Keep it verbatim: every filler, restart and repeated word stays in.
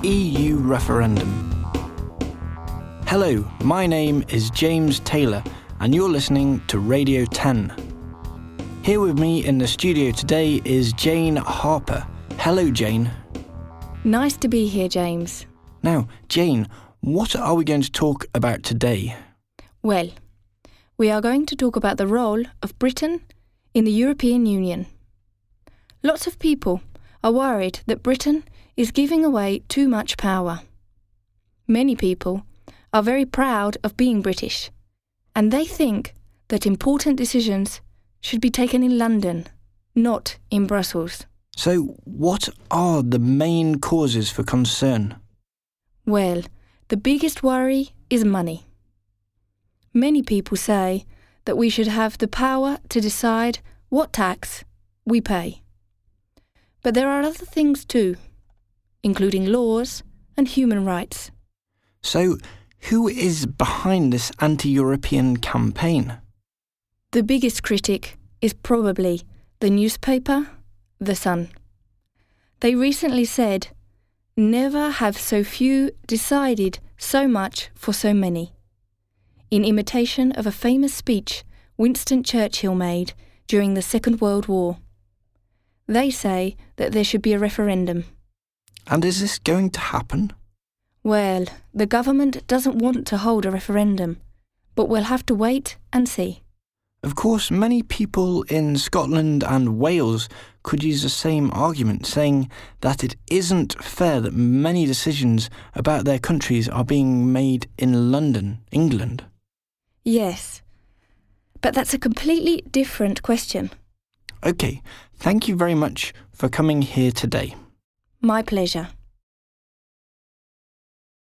E U referendum. Hello, my name is James Taylor and you're listening to Radio ten. Here with me in the studio today is Jane Harper. Hello, Jane. Nice to be here, James. Now, Jane, what are we going to talk about today? Well, we are going to talk about the role of Britain in the European Union. Lots of people are worried that Britain is giving away too much power. Many people are very proud of being British, and they think that important decisions should be taken in London, not in Brussels. So, what are the main causes for concern? Well, the biggest worry is money. Many people say that we should have the power to decide what tax we pay. But there are other things too, including laws and human rights. So, who is behind this anti-European campaign? The biggest critic is probably the newspaper, The Sun. They recently said, "Never have so few decided so much for so many," in imitation of a famous speech Winston Churchill made during the Second World War. They say that there should be a referendum. And is this going to happen? Well, the government doesn't want to hold a referendum, but we'll have to wait and see. Of course, many people in Scotland and Wales could use the same argument, saying that it isn't fair that many decisions about their countries are being made in London, England. Yes, but that's a completely different question. OK, thank you very much for coming here today. My pleasure.